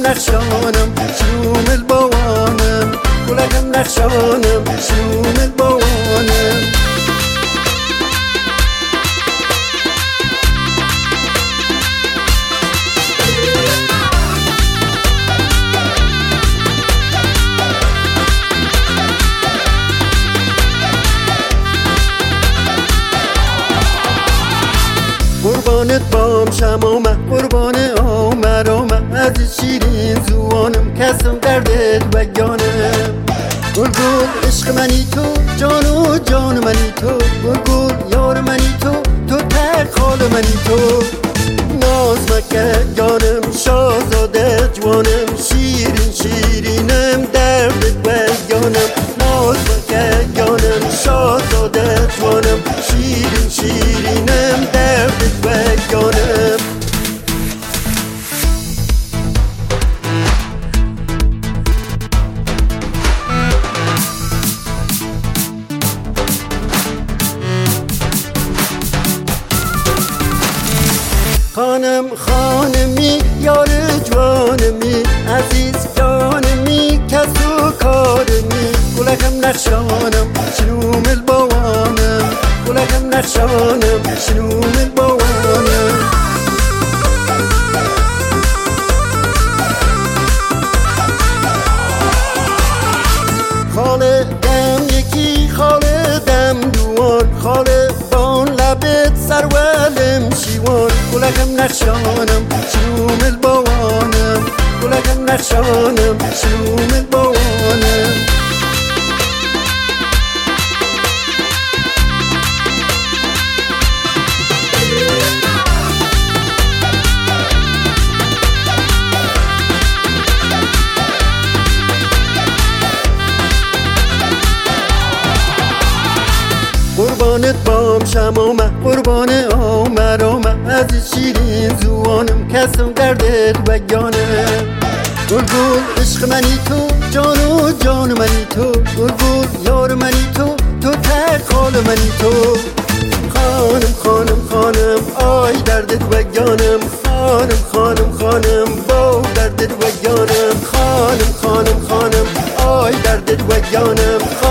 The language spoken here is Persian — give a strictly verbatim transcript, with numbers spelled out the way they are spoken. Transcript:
نخشانم شوم البوانم گلکم نخشانم شوم البوانم قربانت بام شمامه قربان آمر آمه از شیرین زوانم کسم دردت بگانم گل گل عشق منی تو جان و جان منی تو گل گل یار منی تو تو تک خال منی تو ناز مکه جانم شاهزاده جوانم شیرین شیرینم دردت بگانم ناز مکه جانم شاهزاده جوانم شیرین شیرینم دردت بگانم خانم خانمی یار جوانمی عزیز جانمی کس و کارمی گلکم نخشانم شنوم البوانم گلکم نخشانم شنوم البوانم خاله دم یکی خاله دم دوان خاله بان لبت سرولم شیوان گلکم نخشانم شنوم البوانم گلکم نخشانم شنوم البوانم قربانت بام شمامه قربان آمر آمه از شیرین زوانم کسم دردت بگانم گل گل عشق منی تو جان و جان منی تو گل گل یار منی تو تو تک خال منی تو خانم خانم خانم آی دردت بگانم خانم خانم خانم با دردت بگانم خانم خانم خانم آی دردت بگانم